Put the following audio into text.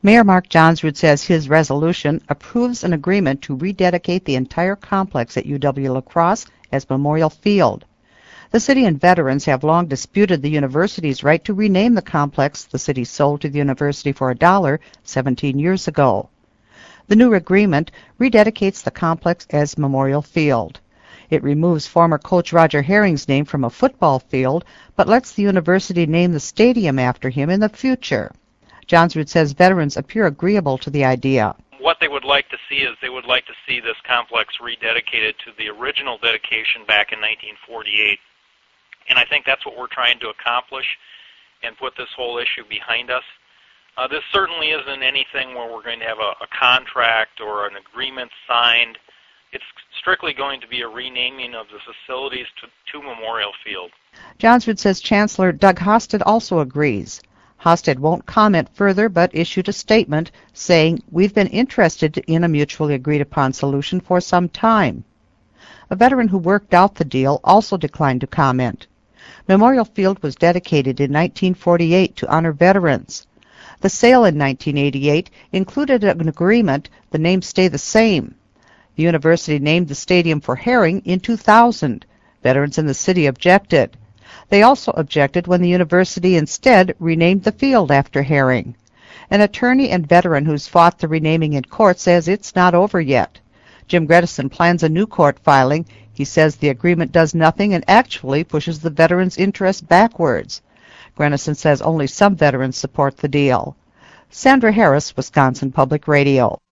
Mayor Mark Johnsrud says his resolution approves an agreement to rededicate the entire complex at UW-La Crosse as Memorial Field. The city and veterans have long disputed the university's right to rename the complex the city sold to the university for $1 17 years ago. The new agreement rededicates the complex as Memorial Field. It removes former coach Roger Herring's name from a football field, but lets the university name the stadium after him in the future. Johnsrud says veterans appear agreeable to the idea. What they would like to see is they would like to see this complex rededicated to the original dedication back in 1948. And I think that's what we're trying to accomplish and put this whole issue behind us. This certainly isn't anything where we're going to have a contract or an agreement signed. It's strictly going to be a renaming of the facilities to Memorial Field. Johnsrud says Chancellor Doug Hofstad also agrees. Hofstad won't comment further, but issued a statement saying, "We've been interested in a mutually agreed-upon solution for some time." A veteran who worked out the deal also declined to comment. Memorial Field was dedicated in 1948 to honor veterans. The sale in 1988 included an agreement the name stay the same. The university named the stadium for Herring in 2000. Veterans in the city objected. They also objected when the university instead renamed the field after Herring. An attorney and veteran who's fought the renaming in court says it's not over yet. Jim Gredison plans a new court filing. He says the agreement does nothing and actually pushes the veterans' interests backwards. Gredison says only some veterans support the deal. Sandra Harris, Wisconsin Public Radio.